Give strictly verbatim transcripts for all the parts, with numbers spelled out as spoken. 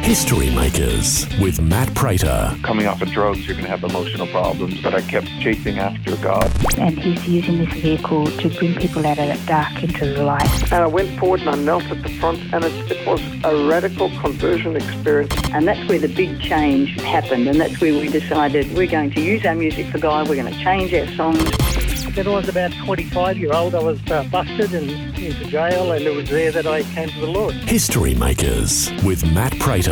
History Makers with Matt Prater. Coming off of drugs, you're going to have emotional problems, but I kept chasing after God. And he's using this vehicle to bring people out of that dark into the light. And I went forward and I knelt at the front, and it, it was a radical conversion experience. And that's where the big change happened, and that's where we decided we're going to use our music for God, we're going to change our songs. When I was about twenty-five year old, I was uh, busted and into jail, and it was there that I came to the Lord. History Makers with Matt Prater.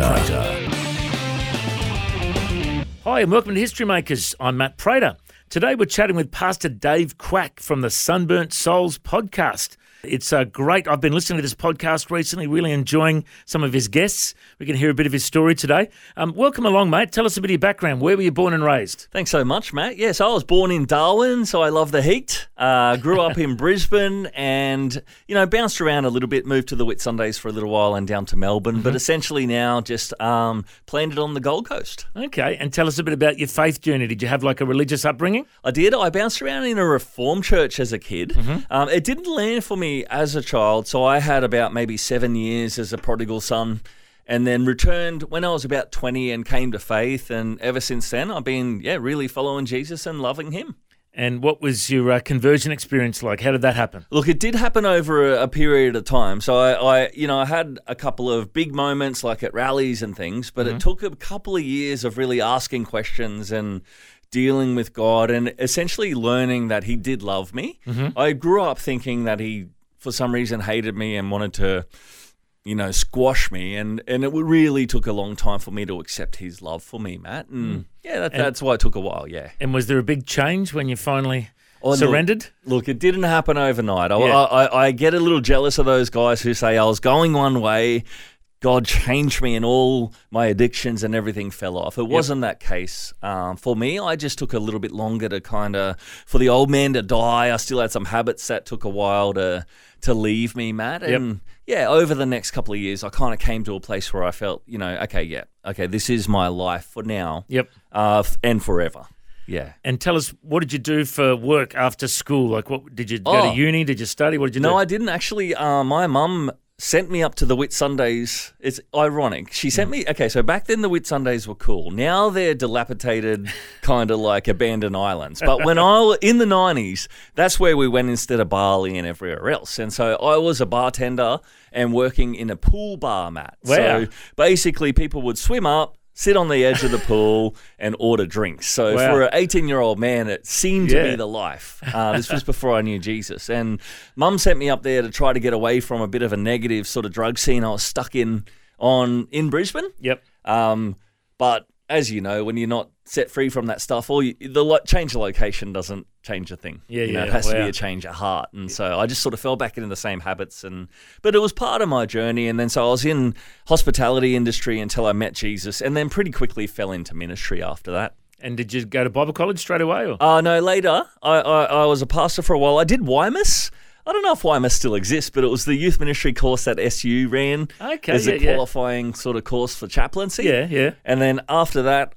Hi and welcome to History Makers. I'm Matt Prater. Today we're chatting with Pastor Dave Quack from the Sunburnt Souls podcast. It's uh, great. I've been listening to this podcast recently, really enjoying some of his guests. We can hear a bit of his story today. Um, welcome along, mate. Tell us a bit of your background. Where were you born and raised? Thanks so much, Matt. Yes, I was born in Darwin, so I love the heat. Uh, grew up in Brisbane and, you know, bounced around a little bit, moved to the Whitsundays for a little while and down to Melbourne, mm-hmm. but essentially now just um, landed on the Gold Coast. Okay, and tell us a bit about your faith journey. Did you have like a religious upbringing? I did. I bounced around in a Reformed church as a kid. Mm-hmm. Um, it didn't land for me as a child, so I had about maybe seven years as a prodigal son, and then returned when I was about twenty and came to faith, and ever since then I've been yeah really following Jesus and loving him. And what was your uh, conversion experience like? How did that happen? Look, it did happen over a, a period of time. So I, I, you know, I had a couple of big moments like at rallies and things, but mm-hmm. it took a couple of years of really asking questions and dealing with God and essentially learning that he did love me. Mm-hmm. I grew up thinking that he, for some reason, hated me and wanted to, you know, squash me. And, and it really took a long time for me to accept his love for me, Matt. And mm. yeah, that, and, that's why it took a while, yeah. And was there a big change when you finally oh, surrendered? Look, look, it didn't happen overnight. I, yeah. I, I, I get a little jealous of those guys who say I was going one way, God changed me and all my addictions and everything fell off. It yep. wasn't that case. Um, for me, I just took a little bit longer to kind of, for the old man to die. I still had some habits that took a while to to leave me, Matt. And yep. yeah, over the next couple of years, I kind of came to a place where I felt, you know, okay, yeah, okay, this is my life for now Yep. uh, and forever. Yeah. And tell us, what did you do for work after school? Like, what did you go oh. to uni? Did you study? What did you no, do? No, I didn't actually. Uh, my mum sent me up to the Whitsundays. It's ironic. She sent me, okay, so back then the Whitsundays were cool. Now they're dilapidated, kind of like abandoned islands. But when I was in the nineties, that's where we went instead of Bali and everywhere else. And so I was a bartender and working in a pool bar, Matt. Wow. So basically people would swim up, sit on the edge of the pool and order drinks. So wow. for an eighteen-year-old man, it seemed yeah. to be the life. Uh, this was before I knew Jesus. And Mum sent me up there to try to get away from a bit of a negative sort of drug scene I was stuck in on in Brisbane. Yep. Um, but as you know, when you're not set free from that stuff, or you, the lo- change of location doesn't change a thing. Yeah, you know, yeah. it has wow. to be a change of heart. And so I just sort of fell back into the same habits. And but it was part of my journey. And then so I was in hospitality industry until I met Jesus, and then pretty quickly fell into ministry after that. And did you go to Bible college straight away? Or? Uh, no, later. I, I, I was a pastor for a while. I did W I M A S. I don't know if W I M A S still exists, but it was the youth ministry course that S U ran okay, as yeah, a qualifying yeah. sort of course for chaplaincy. Yeah, yeah. And then after that,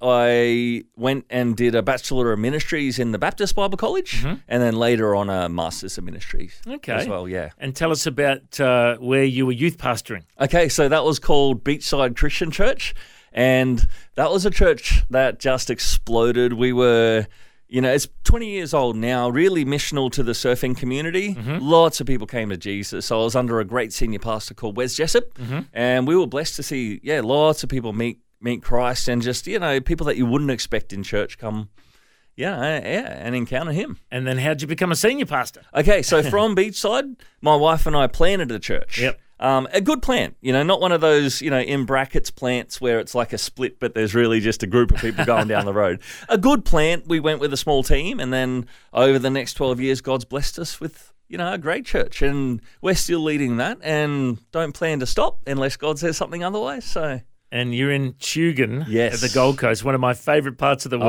I went and did a Bachelor of Ministries in the Baptist Bible College, mm-hmm. and then later on a Master's of Ministries okay. as well, yeah. And tell us about uh, where you were youth pastoring. Okay, so that was called Beachside Christian Church, and that was a church that just exploded. We were... You know, it's twenty years old now, really missional to the surfing community. Mm-hmm. Lots of people came to Jesus. So I was under a great senior pastor called Wes Jessup, mm-hmm. and we were blessed to see, yeah, lots of people meet meet Christ and just, you know, people that you wouldn't expect in church come, yeah, yeah, and encounter him. And then how'd you become a senior pastor? Okay, so from Beachside, my wife and I planted a church. Yep. Um, a good plant, you know, not one of those, you know, in brackets plants where it's like a split, but there's really just a group of people going down the road. A good plant. We went with a small team, and then over the next twelve years, God's blessed us with, you know, a great church, and we're still leading that, and don't plan to stop unless God says something otherwise. So. And you're in Tugun yes. at the Gold Coast, one of my favourite parts of the world. Oh,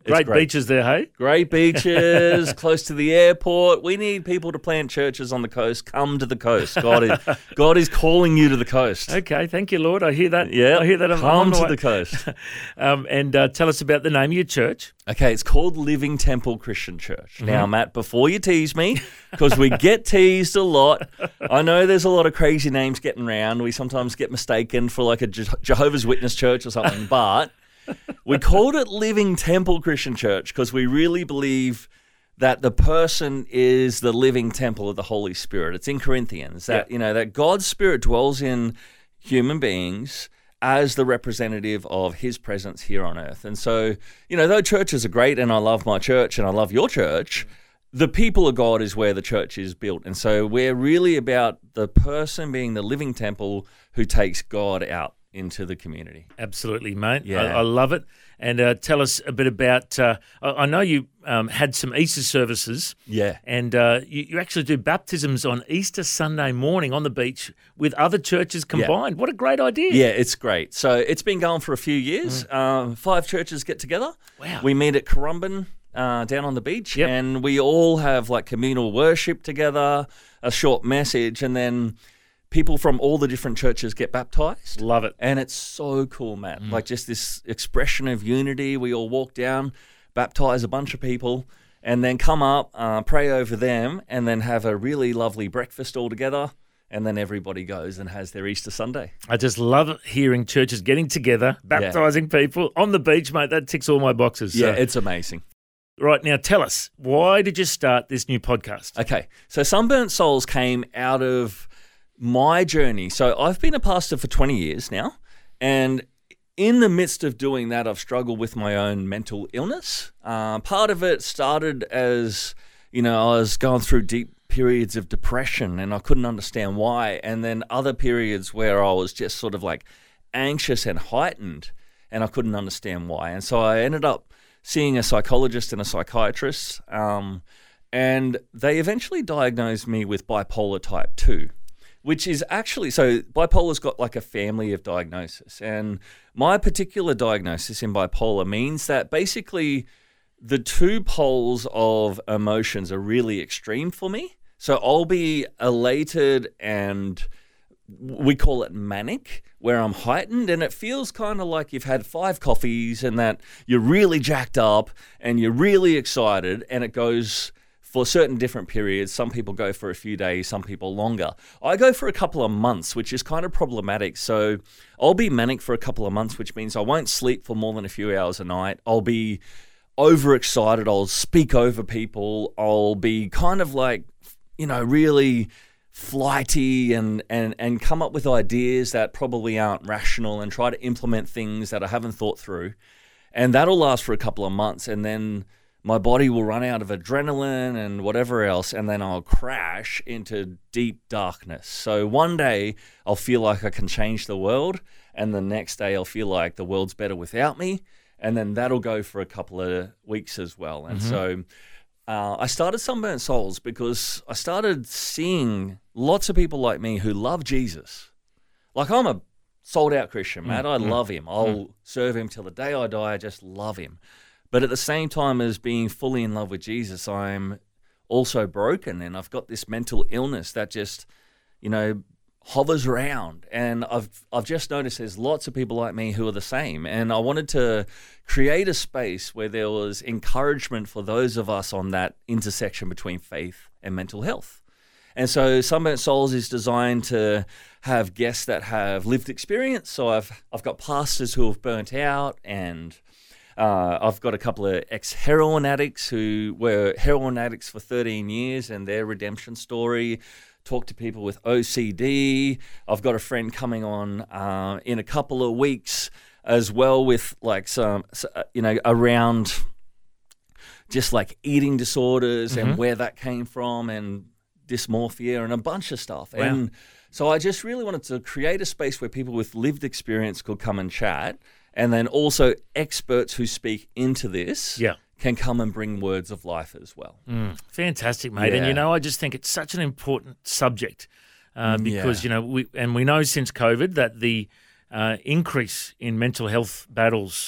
Great, great. beaches there, hey? Great beaches, close to the airport. We need people to plant churches on the coast. Come to the coast. God is God is calling you to the coast. Okay, thank you, Lord. I hear that. Yeah, I hear that. I'm come on the to way. the coast. um, and uh, tell us about the name of your church. Okay, it's called Living Temple Christian Church. Mm-hmm. Now, Matt, before you tease me, because we get teased a lot, I know there's a lot of crazy names getting around. We sometimes get mistaken for like a Je- Jehovah's Witness church or something, but we called it Living Temple Christian Church because we really believe that the person is the living temple of the Holy Spirit. It's in Corinthians that, yeah. you know, that God's Spirit dwells in human beings as the representative of his presence here on earth. And so, you know, though churches are great and I love my church and I love your church, the people of God is where the church is built. And so we're really about the person being the living temple who takes God out into the community. Absolutely, mate. Yeah. I, I love it. And uh, tell us a bit about, uh, I, I know you um, had some Easter services. Yeah. And uh, you, you actually do baptisms on Easter Sunday morning on the beach with other churches combined. Yeah. What a great idea. Yeah, it's great. So it's been going for a few years. Mm. Um, five churches get together. Wow. We meet at Currumbin uh, down on the beach. Yep. And we all have like communal worship together, a short message, and then people from all the different churches get baptized. Love it. And it's so cool, Matt. Mm. Like just this expression of unity. We all walk down, baptize a bunch of people, and then come up, uh, pray over them, and then have a really lovely breakfast all together. And then everybody goes and has their Easter Sunday. I just love hearing churches getting together, baptizing yeah. people on the beach, mate. That ticks all my boxes. Yeah, so. It's amazing. Right, now tell us, why did you start this new podcast? Okay, so Sunburnt Souls came out of my journey. So I've been a pastor for twenty years now, and in the midst of doing that, I've struggled with my own mental illness. Uh, part of it started as, you know, I was going through deep periods of depression and I couldn't understand why, and then other periods where I was just sort of like anxious and heightened and I couldn't understand why. And so I ended up seeing a psychologist and a psychiatrist, um, and they eventually diagnosed me with bipolar type two. Which is actually, so bipolar's got like a family of diagnosis. And my particular diagnosis in bipolar means that basically the two poles of emotions are really extreme for me. So I'll be elated and we call it manic, where I'm heightened, and it feels kind of like you've had five coffees and that you're really jacked up and you're really excited, and it goes for certain different periods. Some people go for a few days, some people longer. I go for a couple of months, which is kind of problematic. So I'll be manic for a couple of months, which means I won't sleep for more than a few hours a night. I'll be overexcited. I'll speak over people. I'll be kind of like, you know, really flighty and, and, and come up with ideas that probably aren't rational and try to implement things that I haven't thought through. And that'll last for a couple of months, and then my body will run out of adrenaline and whatever else, and then I'll crash into deep darkness. So one day I'll feel like I can change the world, and the next day I'll feel like the world's better without me, and then that'll go for a couple of weeks as well. And mm-hmm. so uh, I started Sunburnt Souls because I started seeing lots of people like me who love Jesus. Like, I'm a sold-out Christian, Matt. Mm-hmm. I love him. I'll mm-hmm. serve him till the day I die. I just love him. But at the same time as being fully in love with Jesus, I'm also broken, and I've got this mental illness that just, you know, hovers around. And I've I've just noticed there's lots of people like me who are the same. And I wanted to create a space where there was encouragement for those of us on that intersection between faith and mental health. And so Sunburnt Souls is designed to have guests that have lived experience. So I've I've got pastors who have burnt out, and Uh, I've got a couple of ex-heroin addicts who were heroin addicts for thirteen years and their redemption story. Talk to people with O C D. I've got a friend coming on uh, in a couple of weeks as well with like some, you know, around just like eating disorders mm-hmm. and where that came from and dysmorphia and a bunch of stuff. Wow. And so I just really wanted to create a space where people with lived experience could come and chat. And then also experts who speak into this yeah. can come and bring words of life as well. Mm, fantastic, mate. Yeah. And, you know, I just think it's such an important subject uh, because, yeah. you know, we and we know since COVID that the uh, increase in mental health battles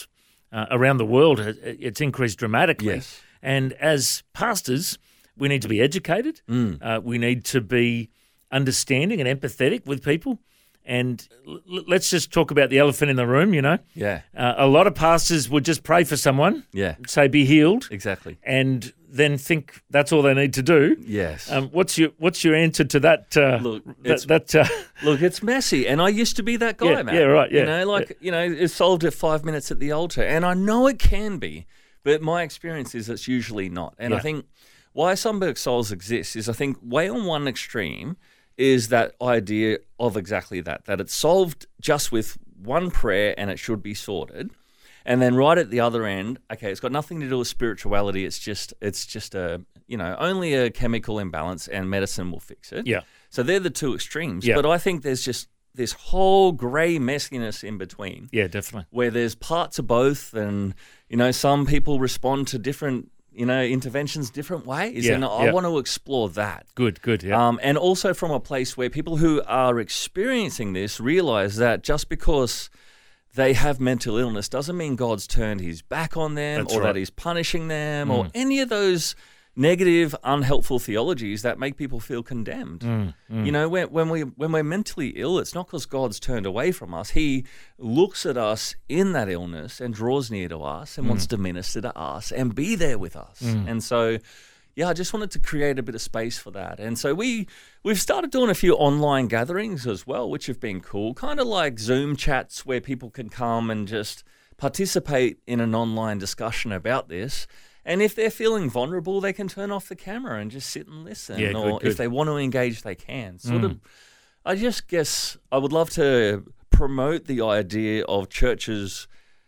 uh, around the world, it- it's increased dramatically. Yes. And as pastors, we need to be educated. Mm. Uh, we need to be understanding and empathetic with people. And l- l- let's just talk about the elephant in the room, you know. Yeah. Uh, a lot of pastors would just pray for someone, Yeah. say be healed, Exactly. and then think that's all they need to do. Yes. Um, what's your What's your answer to that? Uh, Look, that, it's- that uh, Look, it's messy, and I used to be that guy, Yeah, man. yeah, right, yeah, You know, like you know, it's solved at five minutes at the altar, and I know it can be, but my experience is it's usually not. And I Yeah. think why Sunburnt Souls exists is I think way on one extreme is that idea of exactly that, that it's solved just with one prayer and it should be sorted. And then right at the other end, okay, it's got nothing to do with spirituality. It's just, it's just a, you know, only a chemical imbalance and medicine will fix it. yeah, So they're the two extremes. Yeah. But I think there's just this whole grey messiness in between yeah, definitely. where there's parts of both, and, you know, some people respond to different, you know, interventions different ways. Yeah, and I yeah. want to explore that. Good, good. Yeah, Um, and also from a place where people who are experiencing this realize that just because they have mental illness doesn't mean God's turned his back on them That's or right. that he's punishing them or any of those negative, unhelpful theologies that make people feel condemned. You know, when, when, we, when we're mentally ill, it's not because God's turned away from us. He looks at us in that illness and draws near to us and wants to minister to us and be there with us. And so, yeah, I just wanted to create a bit of space for that. And so we, we've started doing a few online gatherings as well, which have been cool, kind of like Zoom chats where people can come and just participate in an online discussion about this. And if they're feeling vulnerable, they can turn off the camera and just sit and listen. Yeah, or good, good. if they want to engage, they can. Sort of, I just guess I would love to promote the idea of churches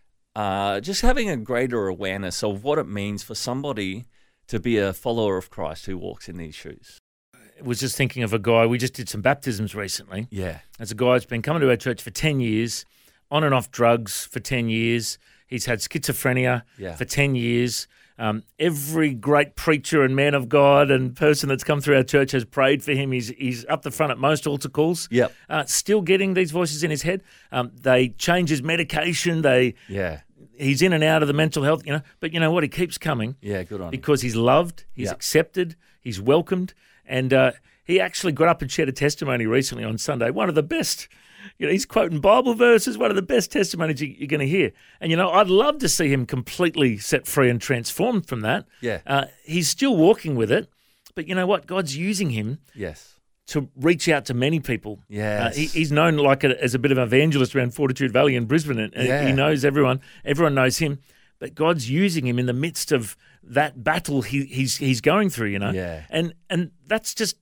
uh, just having a greater awareness of what it means for somebody to be a follower of Christ who walks in these shoes. I was just thinking of a guy, we just did some baptisms recently. Yeah. There's a guy who's been coming to our church for ten years, on and off drugs for ten years. He's had schizophrenia Yeah. for ten years. Um, every great preacher and man of God and person that's come through our church has prayed for him. He's he's up the front at most altar calls. Yep. Uh, still getting these voices in his head. Um, they change his medication. They Yeah. He's in and out of the mental health, you know. But you know what? He keeps coming. Yeah, good on him. Because he's loved, he's Yeah. accepted, he's welcomed, and uh, he actually got up and shared a testimony recently on Sunday. One of the best, you know, he's quoting Bible verses, one of the best testimonies you, you're going to hear. And, you know, I'd love to see him completely set free and transformed from that. Yeah. Uh, he's still walking with it, but you know what? God's using him Yes. to reach out to many people. Yes. Uh, he, he's known like a, as a bit of an evangelist around Fortitude Valley in Brisbane, and and Yeah. he knows everyone. Everyone knows him, but God's using him in the midst of that battle he, he's he's going through. You know, Yeah. and and that's just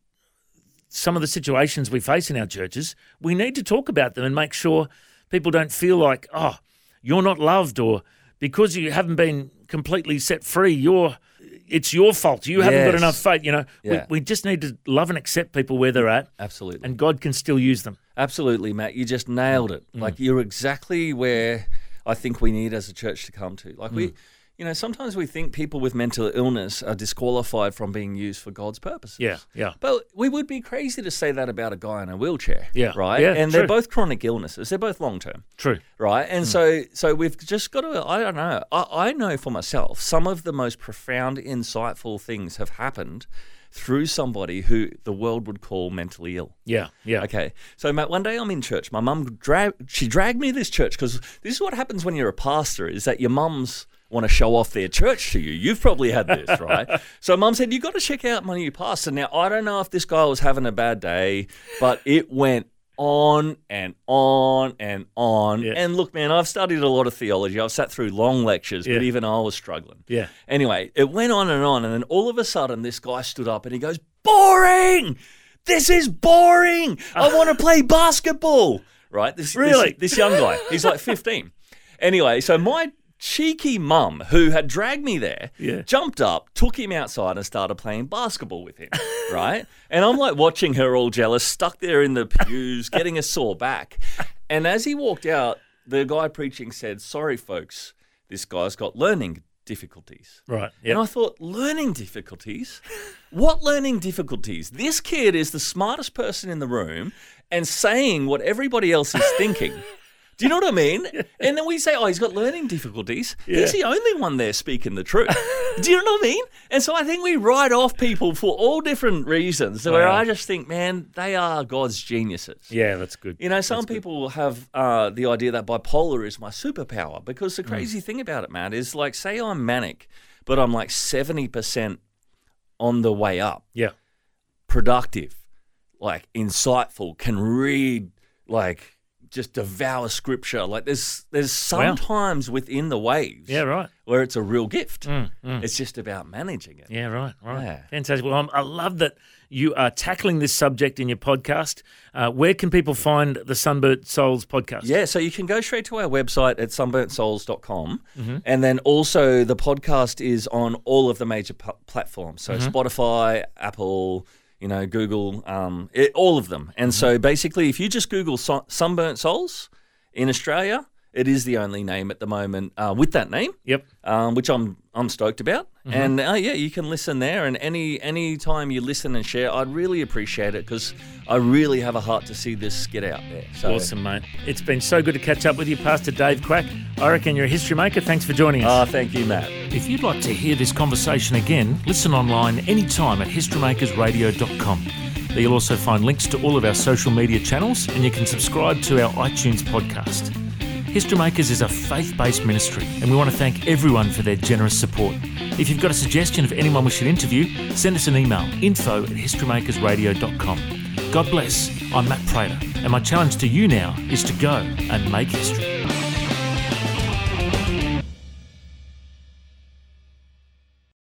some of the situations we face in our churches. We need to talk about them and make sure people don't feel like, oh, you're not loved, or because you haven't been completely set free, you're it's your fault. You haven't got Yes. enough faith. You know, Yeah. we, we just need to love and accept people where they're at, Absolutely. and God can still use them. Absolutely, Matt. You just nailed it. Mm. Like, you're exactly where I think we need as a church to come to. Like, Mm. we, you know, sometimes we think people with mental illness are disqualified from being used for God's purposes. Yeah, yeah. But we would be crazy to say that about a guy in a wheelchair. Yeah, Right? yeah, and true. they're both chronic illnesses. They're both long term. True. Right. And so so we've just got to, I don't know, I, I know for myself, some of the most profound, insightful things have happened through somebody who the world would call mentally ill. Yeah, yeah. Okay. So, Matt, one day I'm in church. My mum, dra- she dragged me to this church because this is what happens when you're a pastor, is that your mums want to show off their church to you. You've probably had this, right? So mum said, you got to check out my new pastor. Now, I don't know if this guy was having a bad day, but it went on and on and on. Yeah. And look, man, I've studied a lot of theology. I've sat through long lectures, Yeah. but even I was struggling. Yeah. Anyway, it went on and on. And then all of a sudden, this guy stood up and he goes, boring! This is boring! I want to play basketball! Right? This, Really? This, this young guy. He's like fifteen. Anyway, so my cheeky mum, who had dragged me there, Yeah. jumped up, took him outside and started playing basketball with him, right? And I'm like watching her all jealous, stuck there in the pews, getting a sore back. And as he walked out, the guy preaching said, sorry, folks, this guy's got learning difficulties. Right. And Yeah. I thought, learning difficulties? What learning difficulties? This kid is the smartest person in the room and saying what everybody else is thinking Do you know what I mean? And then we say, oh, he's got learning difficulties. Yeah. He's the only one there speaking the truth. Do you know what I mean? And so I think we write off people for all different reasons where Wow. I just think, man, they are God's geniuses. Yeah, that's good. You know, some That's good. people have uh, the idea that bipolar is my superpower because the Mm. crazy thing about it, Matt, is like, say I'm manic, but I'm like seventy percent on the way up, Yeah. productive, like insightful, can read, like just devour scripture. Like there's there's Wow. sometimes within the waves Yeah, right. where it's a real gift. Mm, mm. It's just about managing it. Yeah, right, right. Yeah. Fantastic. Well, I'm, I love that you are tackling this subject in your podcast. Uh, where can people find the Sunburnt Souls podcast? Yeah, so you can go straight to our website at sunburnt souls dot com. Mm-hmm. And then also the podcast is on all of the major p- platforms. So Mm-hmm. Spotify, Apple, you know, Google, um, it, all of them. And Mm-hmm. so basically if you just Google Sun- Sunburnt Souls in Australia, it is the only name at the moment uh, with that name, Yep. um, which I'm I'm stoked about. Mm-hmm. And uh, yeah, you can listen there. And any any time you listen and share, I'd really appreciate it because I really have a heart to see this get out there. So, Awesome, mate. It's been so good to catch up with you, Pastor Dave Quack. I reckon you're a history maker. Thanks for joining us. Ah, thank you, Matt. If you'd like to hear this conversation again, listen online anytime at history makers radio dot com. There you'll also find links to all of our social media channels and you can subscribe to our iTunes podcast. History Makers is a faith-based ministry and we want to thank everyone for their generous support. If you've got a suggestion of anyone we should interview, send us an email, info at history makers radio dot com. God bless. I'm Matt Prater and my challenge to you now is to go and make history.